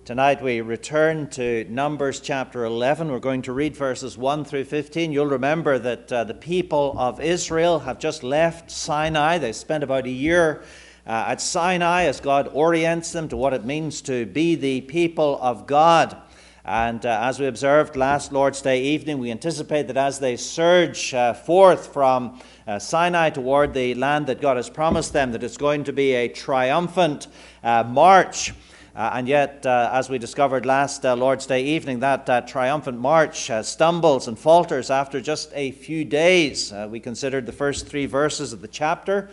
Tonight we return to Numbers chapter 11. We're going to read verses 1 through 15. You'll remember that the people of Israel have just left Sinai. They spent about a year at Sinai as God orients them to what it means to be the people of God. And as we observed last Lord's Day evening, we anticipate that as they surge forth from Sinai toward the land that God has promised them, that it's going to be a triumphant march. And yet, as we discovered last Lord's Day evening, that triumphant march stumbles and falters after just a few days. We considered the first 3 verses of the chapter,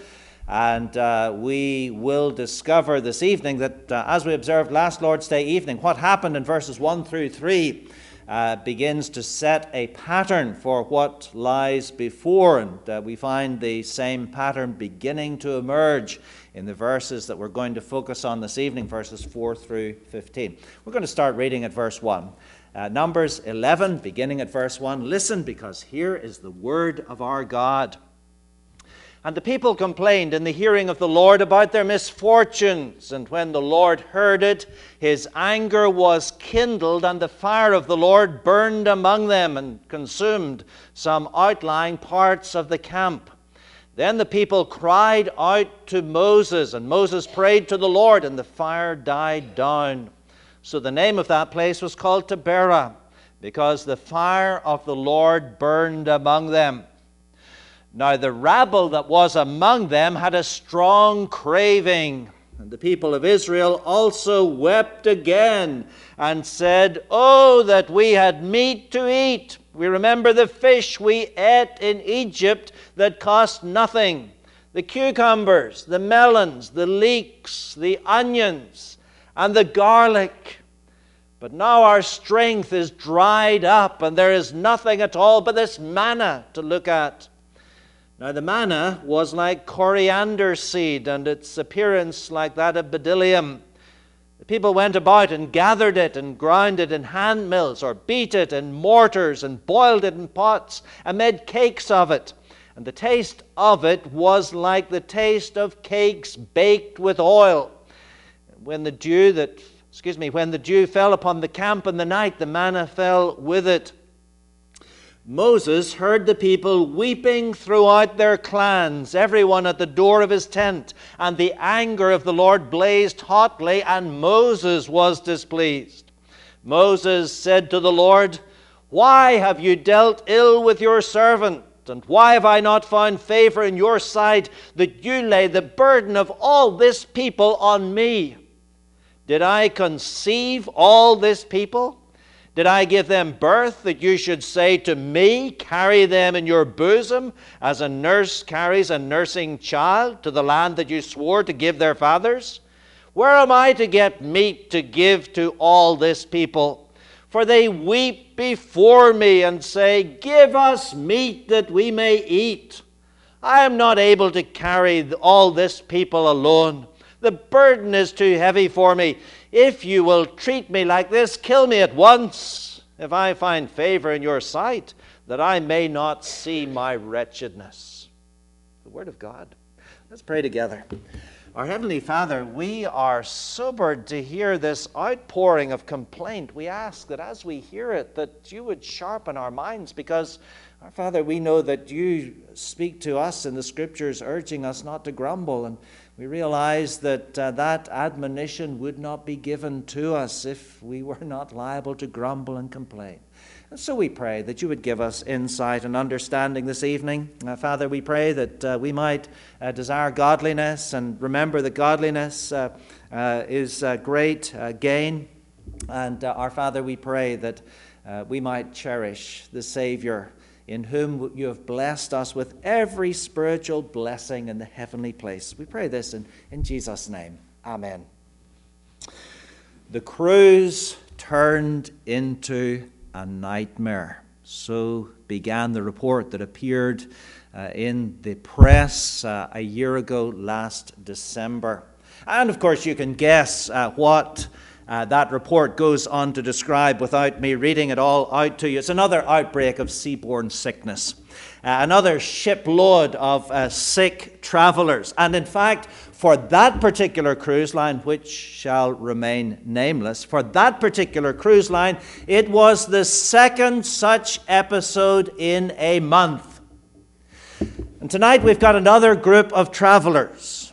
and we will discover this evening that, as we observed last Lord's Day evening, what happened in verses 1 through 3 begins to set a pattern for what lies before, and we find the same pattern beginning to emerge in the verses that we're going to focus on this evening, verses 4 through 15. We're going to start reading at verse 1. Numbers 11, beginning at verse 1. Listen, because here is the word of our God. And the people complained in the hearing of the Lord about their misfortunes. And when the Lord heard it, his anger was kindled, and the fire of the Lord burned among them and consumed some outlying parts of the camp. Then the people cried out to Moses, and Moses prayed to the Lord, and the fire died down. So the name of that place was called Taberah, because the fire of the Lord burned among them. Now the rabble that was among them had a strong craving, and the people of Israel also wept again, and said, "Oh, that we had meat to eat! We remember the fish we ate in Egypt that cost nothing, the cucumbers, the melons, the leeks, the onions, and the garlic. But now our strength is dried up, and there is nothing at all but this manna to look at." Now the manna was like coriander seed, and its appearance like that of bdellium. The people went about and gathered it and ground it in hand mills, or beat it in mortars and boiled it in pots and made cakes of it. And the taste of it was like the taste of cakes baked with oil. When the dew fell upon the camp in the night, the manna fell with it. Moses heard the people weeping throughout their clans, everyone at the door of his tent, and the anger of the Lord blazed hotly, and Moses was displeased. Moses said to the Lord, "Why have you dealt ill with your servant? And why have I not found favor in your sight that you lay the burden of all this people on me? Did I conceive all this people? Did I give them birth that you should say to me, 'Carry them in your bosom, as a nurse carries a nursing child to the land that you swore to give their fathers?' Where am I to get meat to give to all this people? For they weep before me and say, 'Give us meat that we may eat.' I am not able to carry all this people alone. The burden is too heavy for me. If you will treat me like this, kill me at once, if I find favor in your sight, that I may not see my wretchedness." The word of God. Let's pray together. Our Heavenly Father, we are sobered to hear this outpouring of complaint. We ask that as we hear it, that you would sharpen our minds, because, our Father, we know that you speak to us in the Scriptures urging us not to grumble, and we realize that that admonition would not be given to us if we were not liable to grumble and complain. And so we pray that you would give us insight and understanding this evening. Father, we pray that we might desire godliness and remember that godliness is great gain. And our Father, we pray that we might cherish the Savior, in whom you have blessed us with every spiritual blessing in the heavenly place. We pray this in Jesus' name. Amen. The cruise turned into a nightmare. So began the report that appeared in the press a year ago last December. And of course you can guess what That report goes on to describe, without me reading it all out to you, it's another outbreak of seaborne sickness. Another shipload of sick travelers. And in fact, for that particular cruise line, which shall remain nameless, for that particular cruise line, it was the second such episode in a month. And tonight we've got another group of travelers.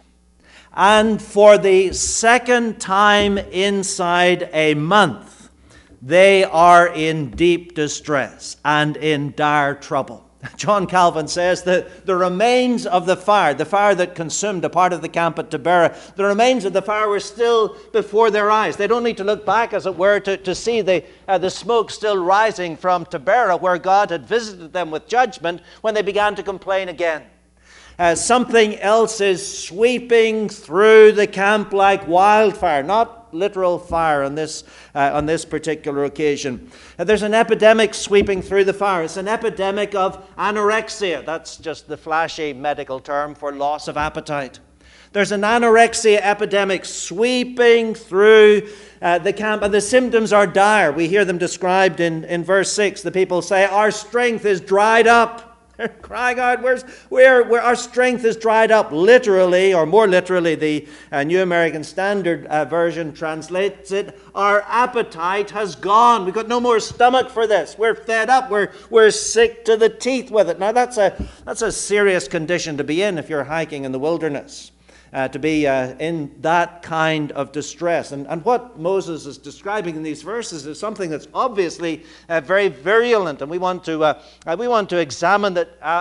And for the second time inside a month, they are in deep distress and in dire trouble. John Calvin says that the remains of the fire that consumed a part of the camp at Taberah, the remains of the fire were still before their eyes. They don't need to look back, as it were, to see the smoke still rising from Taberah, where God had visited them with judgment when they began to complain again. Something else is sweeping through the camp like wildfire, not literal fire on this particular occasion. There's an epidemic sweeping through the fire. It's an epidemic of anorexia. That's just the flashy medical term for loss of appetite. There's an anorexia epidemic sweeping through the camp, and the symptoms are dire. We hear them described in verse 6. The people say, "Our strength is dried up." They're crying out, where our strength is dried up. Literally, or more literally, the New American Standard Version translates it, "Our appetite has gone. We've got no more stomach for this. We're fed up. We're sick to the teeth with it." Now, that's a serious condition to be in if you're hiking in the wilderness. To be in that kind of distress. And what Moses is describing in these verses is something that's obviously very virulent, and we want to examine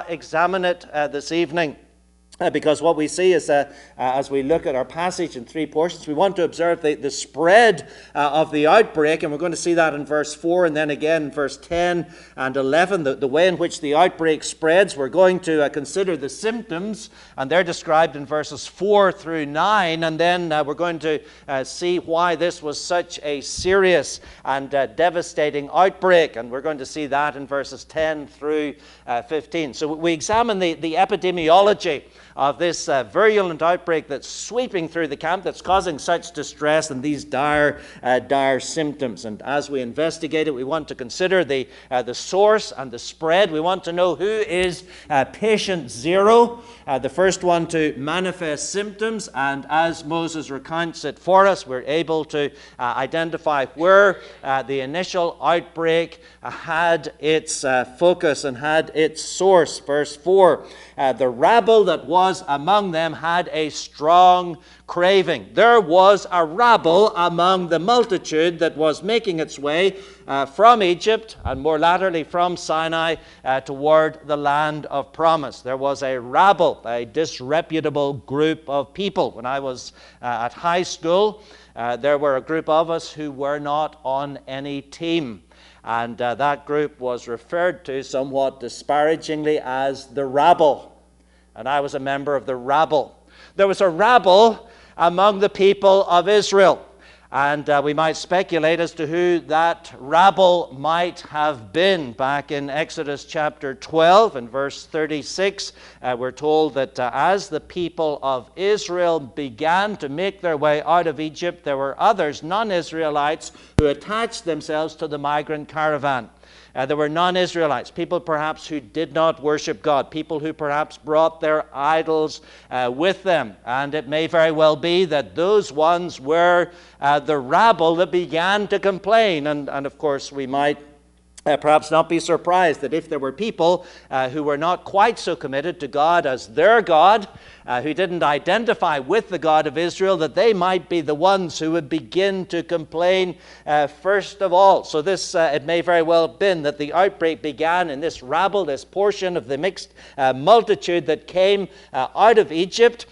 it this evening. Because what we see is, as we look at our passage in three portions, we want to observe the spread of the outbreak, and we're going to see that in verse 4 and then again in verse 10 and 11, the way in which the outbreak spreads. We're going to consider the symptoms, and they're described in verses 4 through 9, and then we're going to see why this was such a serious and devastating outbreak, and we're going to see that in verses 10 through 15. So we examine the epidemiology of this virulent outbreak that's sweeping through the camp, that's causing such distress and these dire symptoms. And as we investigate it, we want to consider the source and the spread. We want to know who is patient zero, the first one to manifest symptoms. And as Moses recounts it for us, we're able to identify where the initial outbreak had its focus and had its source. Verse 4, the rabble that was among them had a strong craving. There was a rabble among the multitude that was making its way from Egypt and more latterly from Sinai toward the land of promise. There was a rabble, a disreputable group of people. When I was at high school, there were a group of us who were not on any team. And that group was referred to somewhat disparagingly as the rabble. And I was a member of the rabble. There was a rabble among the people of Israel. And we might speculate as to who that rabble might have been. Back in Exodus chapter 12 and verse 36, we're told that as the people of Israel began to make their way out of Egypt, there were others, non-Israelites, who attached themselves to the migrant caravan. There were non-Israelites, people perhaps who did not worship God, people who perhaps brought their idols with them. And it may very well be that those ones were the rabble that began to complain. And of course, we might perhaps not be surprised that if there were people who were not quite so committed to God as their God, who didn't identify with the God of Israel, that they might be the ones who would begin to complain first of all. So this, it may very well have been that the outbreak began in this rabble, this portion of the mixed multitude that came out of Egypt.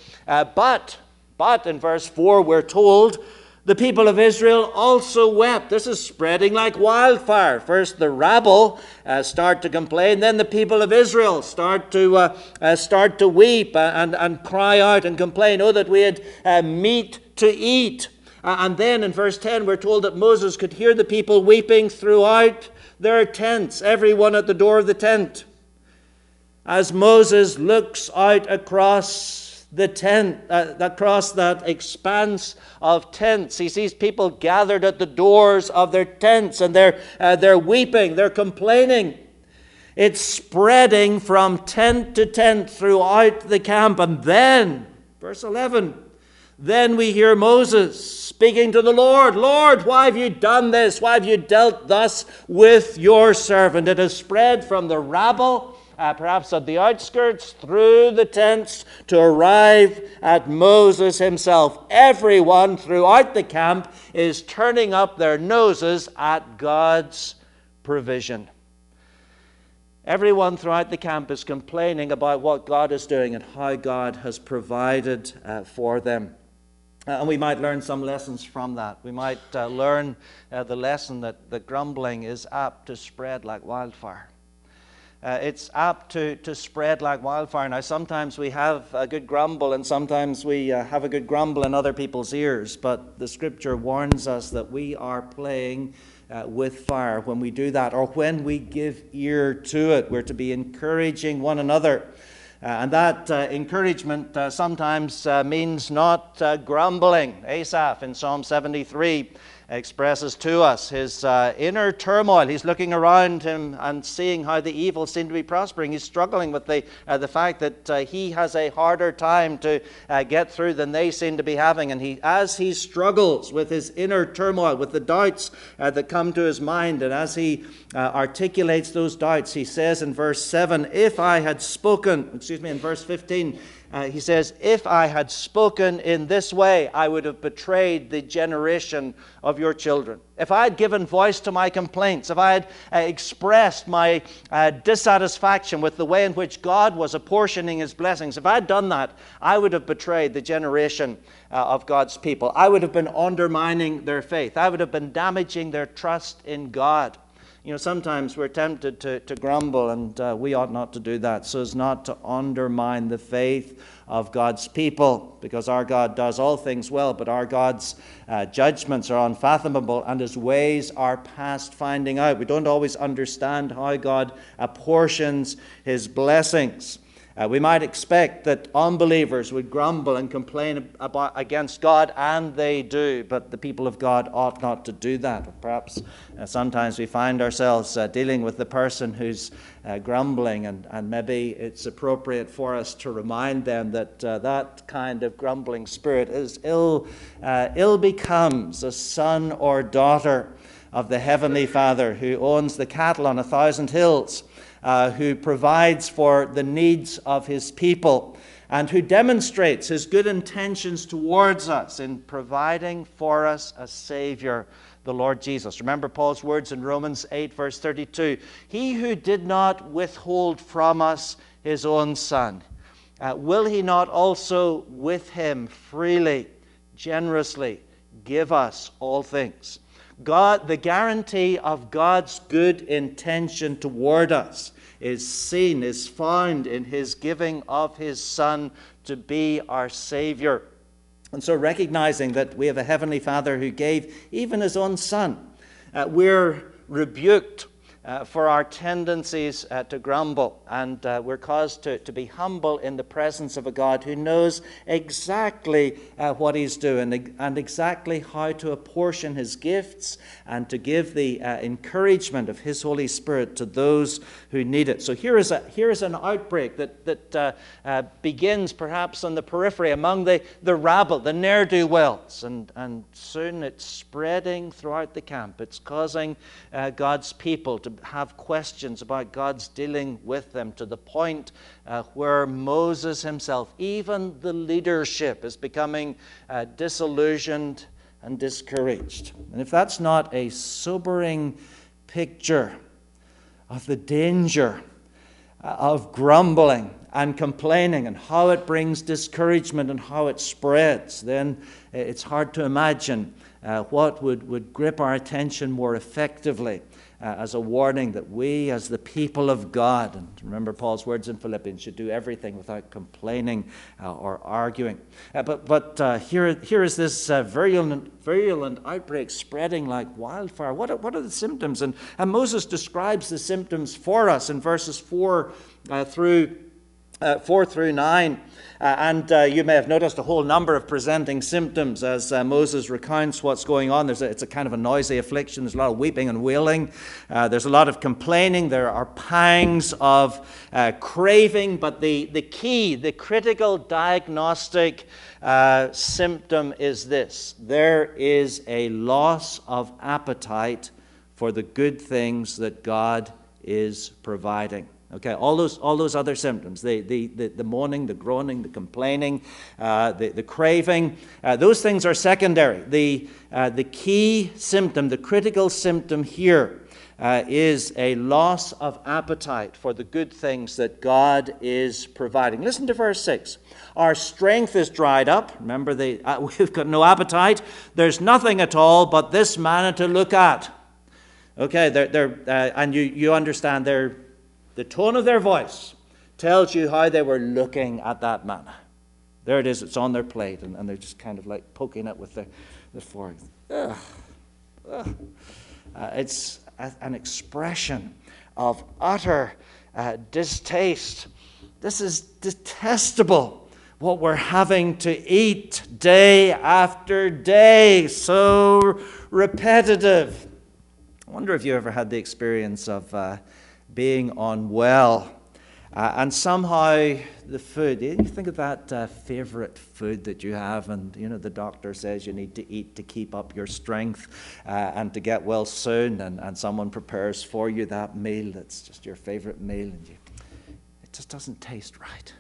But in verse 4 we're told, the people of Israel also wept. This is spreading like wildfire. First the rabble start to complain, then the people of Israel start to weep and cry out and complain, "Oh, that we had meat to eat." And then in verse 10 we're told that Moses could hear the people weeping throughout their tents, everyone at the door of the tent. As Moses looks out across the tent, across that expanse of tents. He sees people gathered at the doors of their tents, and they're weeping, they're complaining. It's spreading from tent to tent throughout the camp. And then, verse 11, then we hear Moses speaking to the Lord. Lord, why have you done this? Why have you dealt thus with your servant? It has spread from the rabble, perhaps at the outskirts, through the tents, to arrive at Moses himself. Everyone throughout the camp is turning up their noses at God's provision. Everyone throughout the camp is complaining about what God is doing and how God has provided for them. And we might learn some lessons from that. We might learn the lesson that grumbling is apt to spread like wildfire. It's apt to spread like wildfire. Now, sometimes we have a good grumble, and sometimes we have a good grumble in other people's ears. But the Scripture warns us that we are playing with fire when we do that, or when we give ear to it. We're to be encouraging one another. And that encouragement sometimes means not grumbling. Asaph in Psalm 73 expresses to us his inner turmoil. He's looking around him and seeing how the evil seem to be prospering. He's struggling with the fact that he has a harder time to get through than they seem to be having. And as he struggles with his inner turmoil, with the doubts that come to his mind, and as he articulates those doubts, he says in verse 7, in verse 15, he says, if I had spoken in this way, I would have betrayed the generation of your children. If I had given voice to my complaints, if I had expressed my dissatisfaction with the way in which God was apportioning his blessings, if I had done that, I would have betrayed the generation of God's people. I would have been undermining their faith. I would have been damaging their trust in God. You know, sometimes we're tempted to grumble, and we ought not to do that, so as not to undermine the faith of God's people, because our God does all things well, but our God's judgments are unfathomable, and his ways are past finding out. We don't always understand how God apportions his blessings. We might expect that unbelievers would grumble and complain against God, and they do, but the people of God ought not to do that. Perhaps sometimes we find ourselves dealing with the person who's grumbling, and maybe it's appropriate for us to remind them that that kind of grumbling spirit is ill becomes a son or daughter of the Heavenly Father, who owns the cattle on 1,000 hills. Who provides for the needs of his people, and who demonstrates his good intentions towards us in providing for us a Savior, the Lord Jesus. Remember Paul's words in Romans 8, verse 32. He who did not withhold from us his own Son, will he not also with him freely, generously give us all things? God, the guarantee of God's good intention toward us is found in his giving of his Son to be our Savior. And so, recognizing that we have a Heavenly Father who gave even his own Son, we're rebuked for our tendencies to grumble, and we're caused to be humble in the presence of a God who knows exactly what he's doing, and exactly how to apportion his gifts and to give the encouragement of his Holy Spirit to those who need it. So here is an outbreak that begins perhaps on the periphery among the rabble, the ne'er-do-wells, and soon it's spreading throughout the camp. It's causing God's people to have questions about God's dealing with them, to the point where Moses himself, even the leadership, is becoming disillusioned and discouraged. And if that's not a sobering picture of the danger of grumbling and complaining, and how it brings discouragement and how it spreads, then it's hard to imagine what would grip our attention more effectively as a warning that we, as the people of God, and remember Paul's words in Philippians, should do everything without complaining or arguing. But here is this virulent outbreak spreading like wildfire. What are the symptoms? And Moses describes the symptoms for us in verses 4 through 4 through 9. And you may have noticed a whole number of presenting symptoms as Moses recounts what's going on. It's a kind of a noisy affliction. There's a lot of weeping and wailing. There's a lot of complaining. There are pangs of craving. But the key, the critical diagnostic symptom is this. There is a loss of appetite for the good things that God is providing. Okay, all those other symptoms, the moaning, the groaning, the complaining, the craving, those things are secondary. The key symptom, the critical symptom here is a loss of appetite for the good things that God is providing. Listen to verse 6. Our strength is dried up. Remember, we've got no appetite. There's nothing at all but this manna to look at. Okay, and you understand the tone of their voice tells you how they were looking at that manna. There it is, it's on their plate, and they're just kind of like poking it with the fork. It's an expression of utter distaste. This is detestable, what we're having to eat day after day, so repetitive. I wonder if you ever had the experience of being unwell, and somehow the food, you think of that favorite food that you have, and the doctor says you need to eat to keep up your strength and to get well soon, and someone prepares for you that meal that's just your favorite meal, and it just doesn't taste right.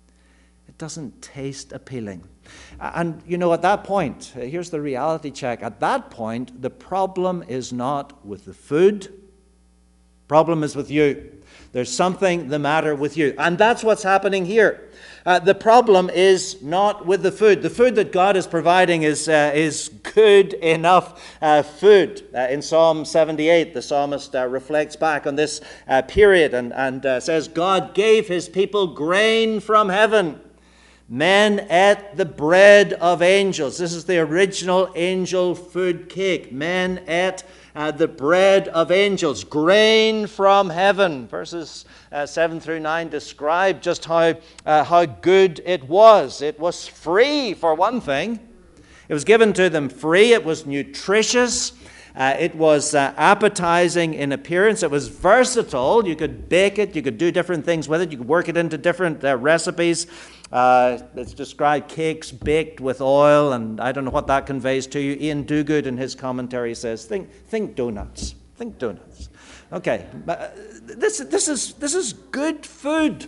It doesn't taste appealing. And at that point, here's the reality check. At that point, the problem is not with the food. Problem is with you. There's something the matter with you. And that's what's happening here. The problem is not with the food. The food that God is providing is good enough food. In Psalm 78, the psalmist reflects back on this period and says, God gave his people grain from heaven. Men ate the bread of angels. This is the original angel food cake. Men ate the bread of angels, grain from heaven. Verses 7 through 9 describe just how good it was. It was free, for one thing. It was given to them free. It was nutritious. It was appetizing in appearance. It was versatile. You could bake it. You could do different things with it. You could work it into different recipes. It's described cakes baked with oil, and I don't know what that conveys to you. Ian Duguid in his commentary says, think donuts. Think donuts. Okay, this is good food,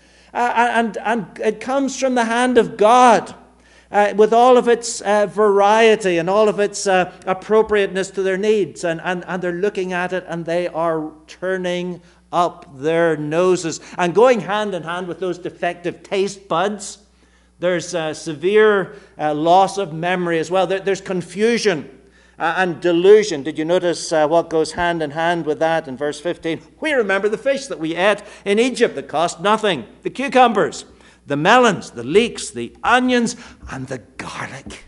and it comes from the hand of God. With all of its variety and all of its appropriateness to their needs. And they're looking at it and they are turning up their noses. And going hand in hand with those defective taste buds, there's severe loss of memory as well. There's confusion and delusion. Did you notice what goes hand in hand with that in verse 15? We remember the fish that we ate in Egypt that cost nothing. The cucumbers, the melons, the leeks, the onions, and the garlic.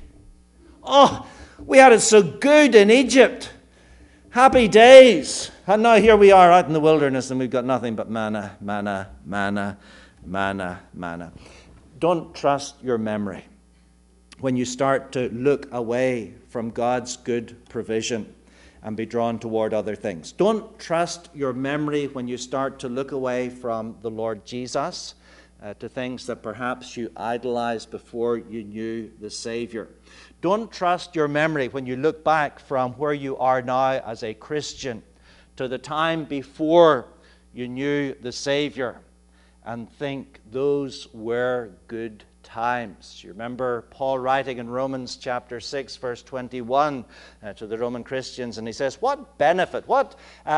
Oh, we had it so good in Egypt. Happy days. And now here we are out in the wilderness and we've got nothing but manna, manna, manna, manna, manna. Don't trust your memory when you start to look away from God's good provision and be drawn toward other things. Don't trust your memory when you start to look away from the Lord Jesus to things that perhaps you idolized before you knew the Savior. Don't trust your memory when you look back from where you are now as a Christian to the time before you knew the Savior and think those were good times. You remember Paul writing in Romans chapter 6, verse 21 to the Roman Christians, and he says, what benefit, what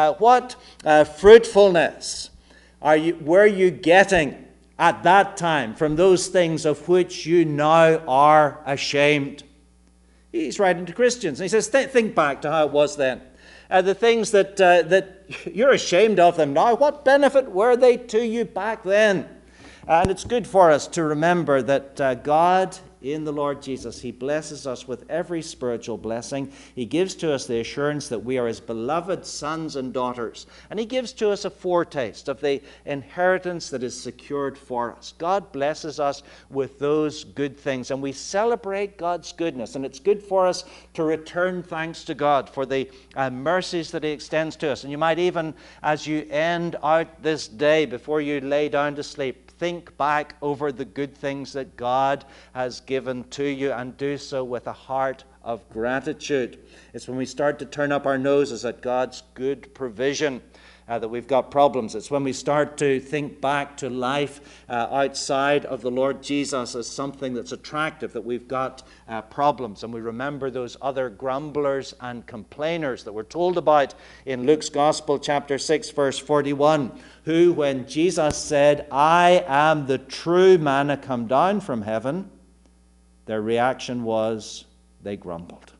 fruitfulness were you getting at that time from those things of which you now are ashamed? He's writing to Christians, and he says, think back to how it was then. The things that you're ashamed of them now, what benefit were they to you back then? And it's good for us to remember that God in the Lord Jesus, he blesses us with every spiritual blessing. He gives to us the assurance that we are his beloved sons and daughters. And he gives to us a foretaste of the inheritance that is secured for us. God blesses us with those good things, and we celebrate God's goodness. And it's good for us to return thanks to God for the mercies that he extends to us. And you might even, as you end out this day, before you lay down to sleep, think back over the good things that God has given to you, and do so with a heart of gratitude. It's when we start to turn up our noses at God's good provision that we've got problems. It's when we start to think back to life outside of the Lord Jesus as something that's attractive that we've got problems. And we remember those other grumblers and complainers that we're told about in Luke's Gospel, chapter 6, verse 41, who, when Jesus said, "I am the true manna come down from heaven," their reaction was they grumbled.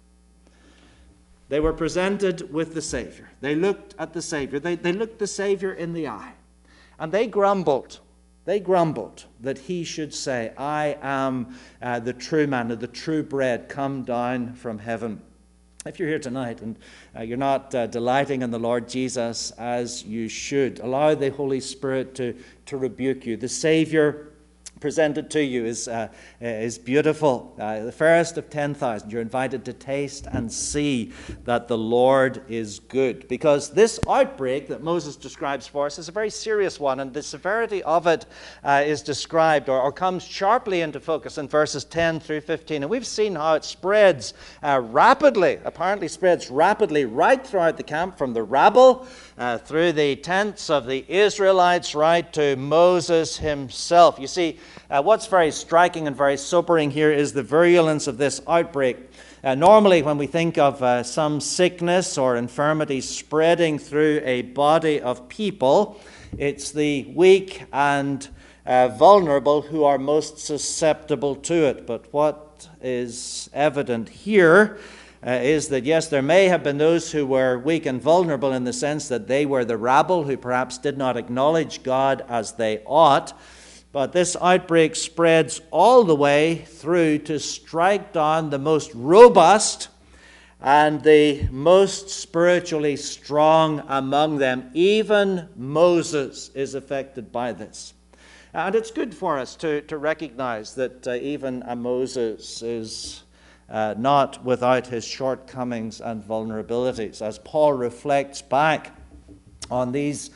They were presented with the Savior. They looked at the Savior. They looked the Savior in the eye. And they grumbled. They grumbled that he should say, "I am the true manna, the true bread come down from heaven." If you're here tonight and you're not delighting in the Lord Jesus as you should, allow the Holy Spirit to rebuke you. The Savior presented to you is beautiful. The fairest of 10,000. You're invited to taste and see that the Lord is good. Because this outbreak that Moses describes for us is a very serious one, and the severity of it is described or comes sharply into focus in verses 10 through 15. And we've seen how it spreads apparently spreads rapidly right throughout the camp, from the rabble through the tents of the Israelites right to Moses himself. You see, what's very striking and very sobering here is the virulence of this outbreak. Normally, when we think of some sickness or infirmity spreading through a body of people, it's the weak and vulnerable who are most susceptible to it. But what is evident here is that, yes, there may have been those who were weak and vulnerable in the sense that they were the rabble who perhaps did not acknowledge God as they ought. But this outbreak spreads all the way through to strike down the most robust and the most spiritually strong among them. Even Moses is affected by this. And it's good for us to recognize that even a Moses is not without his shortcomings and vulnerabilities. As Paul reflects back on this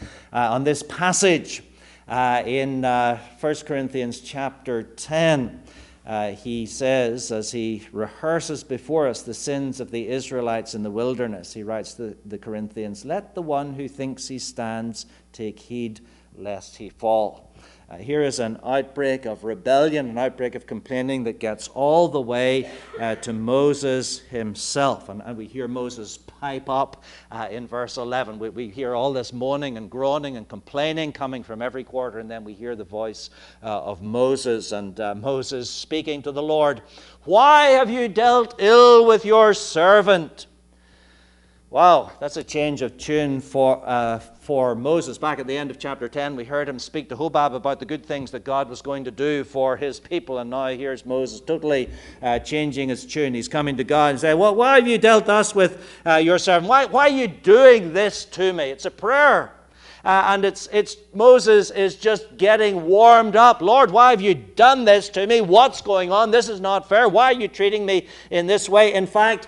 passage in 1 Corinthians chapter 10, he says, as he rehearses before us the sins of the Israelites in the wilderness, he writes to the Corinthians, "Let the one who thinks he stands take heed lest he fall." Here is an outbreak of rebellion, an outbreak of complaining that gets all the way to Moses himself. And we hear Moses pipe up in verse 11. We hear all this moaning and groaning and complaining coming from every quarter, and then we hear the voice of Moses, and Moses speaking to the Lord, "Why have you dealt ill with your servant?" Wow, that's a change of tune for Moses. Back at the end of chapter 10, we heard him speak to Hobab about the good things that God was going to do for his people, and now here's Moses totally changing his tune. He's coming to God and saying, "Well, why have you dealt thus with your servant? Why are you doing this to me?" It's a prayer. And it's Moses is just getting warmed up. "Lord, why have you done this to me? What's going on? This is not fair. Why are you treating me in this way?" In fact,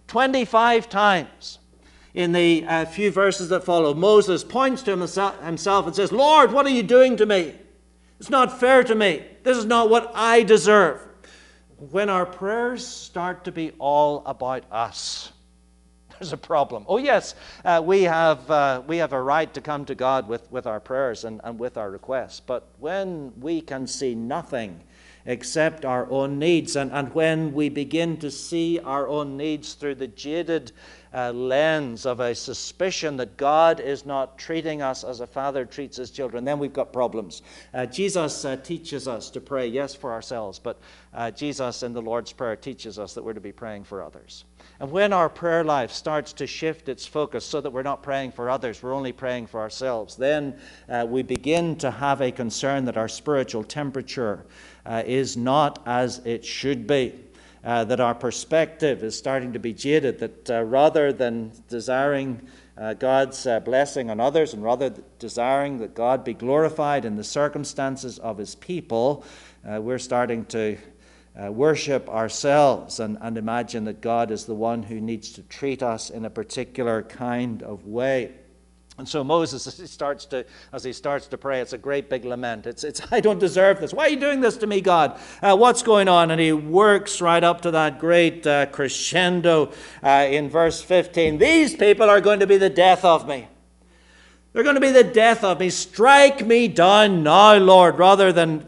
25 times in the few verses that follow, Moses points to himself and says, "Lord, what are you doing to me? It's not fair to me. This is not what I deserve." When our prayers start to be all about us, there's a problem. Oh yes, we have a right to come to God with our prayers and with our requests. But when we can see nothing except our own needs, and when we begin to see our own needs through the jaded lens of a suspicion that God is not treating us as a father treats his children, then we've got problems. Jesus teaches us to pray, yes, for ourselves, but Jesus in the Lord's Prayer teaches us that we're to be praying for others. And when our prayer life starts to shift its focus so that we're not praying for others, we're only praying for ourselves, then we begin to have a concern that our spiritual temperature is not as it should be. That our perspective is starting to be jaded, that rather than desiring God's blessing on others and rather desiring that God be glorified in the circumstances of his people, we're starting to worship ourselves and imagine that God is the one who needs to treat us in a particular kind of way. And so Moses, as he starts to pray, it's a great big lament. It's I don't deserve this. Why are you doing this to me, God? What's going on? And he works right up to that great crescendo in verse 15. These people are going to be the death of me. They're going to be the death of me. Strike me down now, Lord, rather than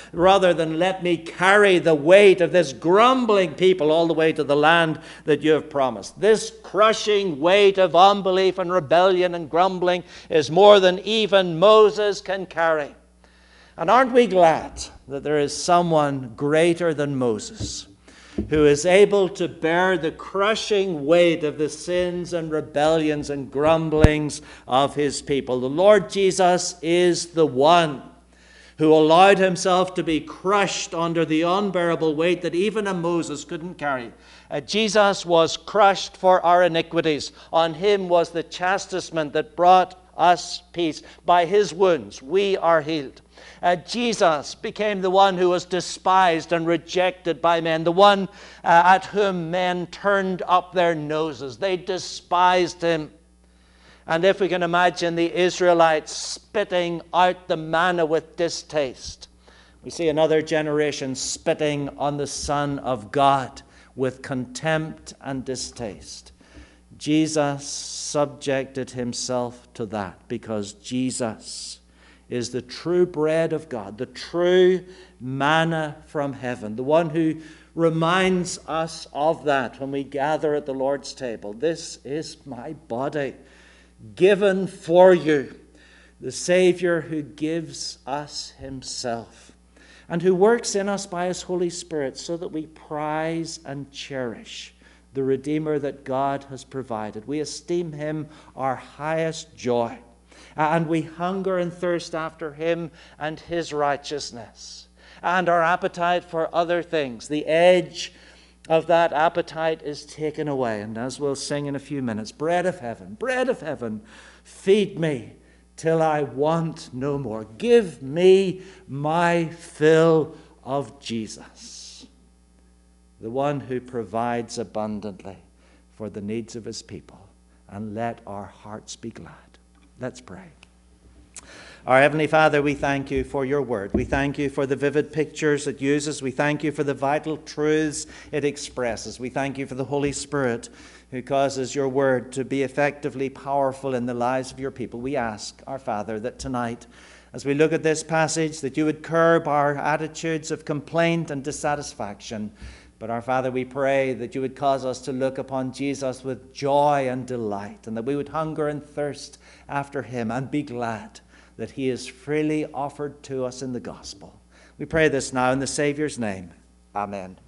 let me carry the weight of this grumbling people all the way to the land that you have promised. This crushing weight of unbelief and rebellion and grumbling is more than even Moses can carry. And aren't we glad that there is someone greater than Moses, who is able to bear the crushing weight of the sins and rebellions and grumblings of his people. The Lord Jesus is the one who allowed himself to be crushed under the unbearable weight that even a Moses couldn't carry. Jesus was crushed for our iniquities. On him was the chastisement that brought us peace. By his wounds we are healed. Jesus became the one who was despised and rejected by men, the one at whom men turned up their noses. They despised him. And if we can imagine the Israelites spitting out the manna with distaste, we see another generation spitting on the Son of God with contempt and distaste. Jesus subjected himself to that because Jesus is the true bread of God, the true manna from heaven, the one who reminds us of that when we gather at the Lord's table. This is my body given for you, the Savior who gives us himself and who works in us by his Holy Spirit so that we prize and cherish the Redeemer that God has provided. We esteem him our highest joy. And we hunger and thirst after him and his righteousness. And our appetite for other things, the edge of that appetite is taken away. And as we'll sing in a few minutes, bread of heaven, feed me till I want no more. Give me my fill of Jesus, the one who provides abundantly for the needs of his people. And let our hearts be glad. Let's pray. Our Heavenly Father, we thank you for your word. We thank you for the vivid pictures it uses. We thank you for the vital truths it expresses. We thank you for the Holy Spirit who causes your word to be effectively powerful in the lives of your people. We ask, our Father, that tonight, as we look at this passage, that you would curb our attitudes of complaint and dissatisfaction. But our Father, we pray that you would cause us to look upon Jesus with joy and delight, and that we would hunger and thirst after him and be glad that he is freely offered to us in the gospel. We pray this now in the Savior's name. Amen.